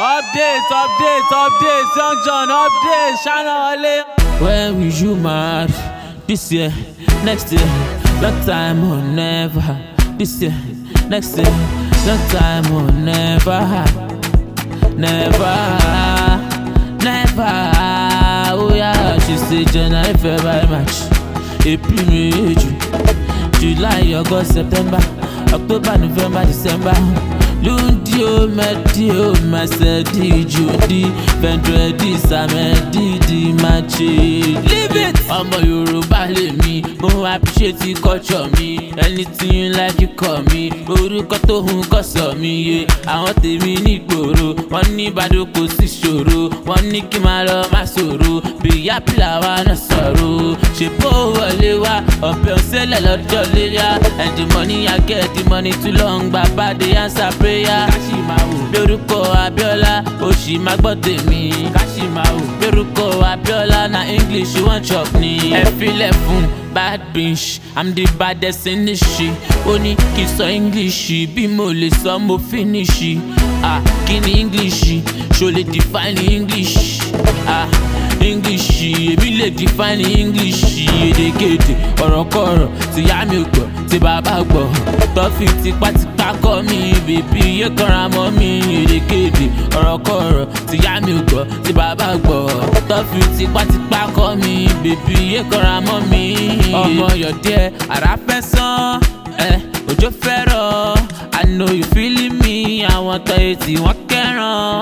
Updates, Young John, updates, Shana Wale. When will you marry? This year, next year, long time or never. This year, next year, long time or never. Never. Oh yeah, she say January, February, March, April, May, June, July, August, September, October, November, December. Lundio, Medio, Masedi, Judy, Vendredi, Samedi, Dimachi. Leave it! Ọmọ Yorùbá lèmi, mo appreciate the culture mi. Anything you like you call me. Orúkọ tó hun kọ́ sọ mi yé. Àwọn tèmi ní ìgboro, wọ́n ní Ìbàdàn kò sí ṣòro. Wọ́n ní kí n máa lọ má ṣòro. Bí happy làwa náà sọ̀rọ̀. Ṣé bó wọlé wá? Ọ̀bẹ òṣèlè lọ́jọ́ léyà. And the money I get, the money too long, bàbá dey answer prayer. Kashimawo lórúkọ Abiola ó sì máa gbọ́ tèmi. Kashimawo lórúkọ Abiola na English you wan chop ni. Ẹ filẹ̀ fún bad bitch, I'm the baddest in this shit. Ó ní kí n sọ English bí mo lè sọ mo finish. Kí ni English? Ṣo lè define English? English èmi lè define English. Èdèkedè ọ̀rọ̀kọ̀rọ̀ tìyá mi ò gbọ́ tí bàbá gbọ́. Tọ́fì tipátipá kọ́ mi bèbí yé kanra mọ́ mi. Èdèkedè ọ̀rọ̀kọ̀rọ̀ tìyá mi ò gbọ́ tí bàbá gbọ́. Tọ́fì tipátipá kọ́ mi bèbí yé kanra mọ́ mi. Ọmọ yọ̀dẹ́ ara fẹ́ sán òjò fẹ́ rọ̀. I know you feeling me. Àwọn tọ́ etí wọ́n kẹ́ràn.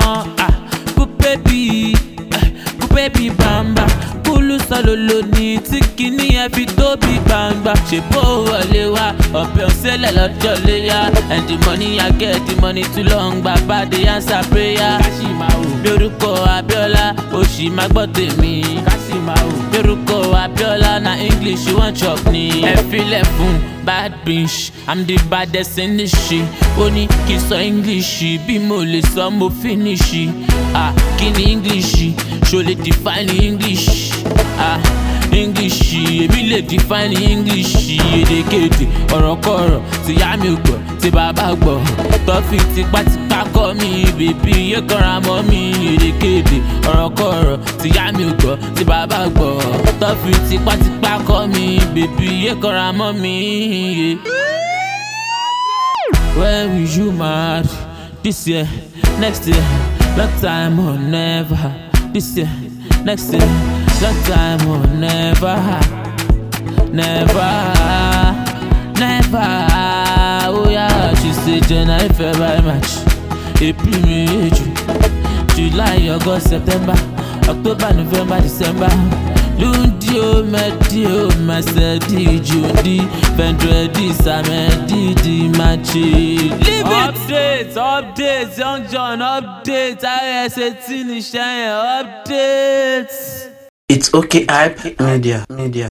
Baby bamba kúlù sọlọ́lọ́ ní tí kìíní ẹ fi tóbi gbangba. Ṣé bó wọlé wá? Ọ̀bẹ òṣèlè lọ́jọ́ léyà. And the money I get, the money too long, bàbá dey answer prayer. Kashimawo lórúkọ Abiola ó sì máa gbọ́ tèmi. Kashimawo lórúkọ Abiola na English you wan chop ni. Ẹ filẹ̀ fún bad bitch, I'm the baddest in this shit. Ó ní kí n sọ English bí mo lè sọ mo finish. Kí ni English? Ṣo lè define English? English èmi lè define English. Èdèkedè ọ̀rọ̀kọ̀rọ̀ tìyá mi ò gbọ́ tí bàbá gbọ́. Tọ́fì tipátipá kọ́ mi bèbí yé kanra mọ́ mi. Èdèkedè ọ̀rọ̀kọ̀rọ̀ tìyá mi ò gbọ́ tí bàbá gbọ́. Tọ́fì tipátipá kọ́ mi bèbí yé kanra mọ́ mi. When will you marry? This year, next year, long time or never. This year, next year, long time or never. Never. Oh yeah, she say January, February, March, April, May, June, July, August, September, October, November, December. Lundio, Medio, Masedi, Judy, Vendredi, Samedi, Dimachi. Leave it! Updates, Young John, updates. ISAT Nishaya, updates. It's okay, hype media.